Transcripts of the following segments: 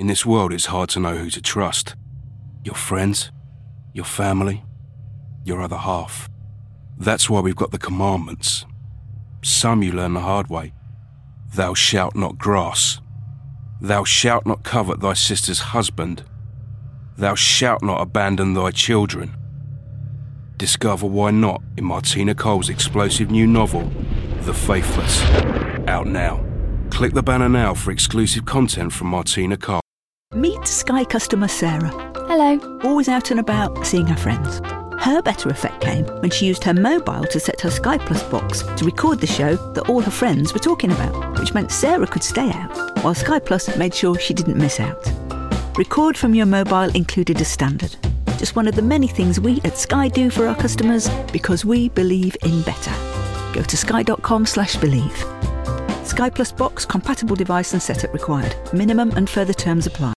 In this world, it's hard to know who to trust. Your friends, your family, your other half. That's why we've got the commandments. Some you learn the hard way. Thou shalt not grass. Thou shalt not covet thy sister's husband. Thou shalt not abandon thy children. Discover why not in Martina Cole's explosive new novel, The Faithless. Out now. Click the banner now for exclusive content from Martina Cole. Meet Sky customer Sarah. Hello. Always out and about, seeing her friends. Her better effect came when she used her mobile to set her Sky Plus box to record the show that all her friends were talking about, which meant Sarah could stay out, while Sky Plus made sure she didn't miss out. Record from your mobile included as standard. Just one of the many things we at Sky do for our customers because we believe in better. Go to sky.com/believe. Sky Plus box compatible device and setup required. Minimum and further terms apply.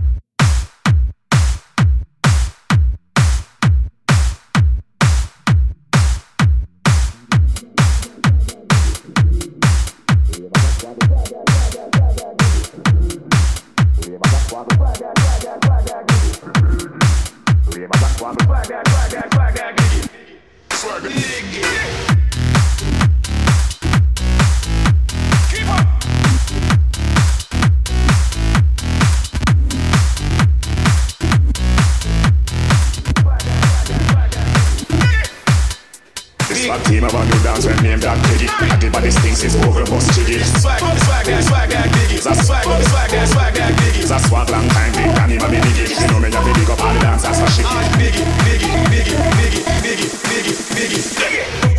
Team of a new dance when named that Piggy. Everybody thinks it's over, boss Chiggy. Swag that Piggy. Swag that Piggy. That's swag long time, big and him a biggie. You know me, I big up all the dancers for shit. Biggie.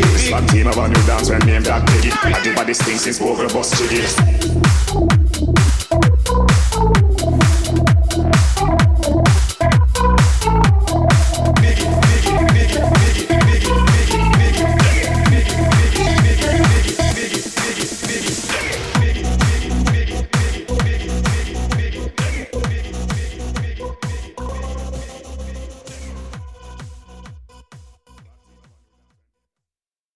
Team of a new dance when named that Piggy. Everybody thinks it's over, boss Chiggy.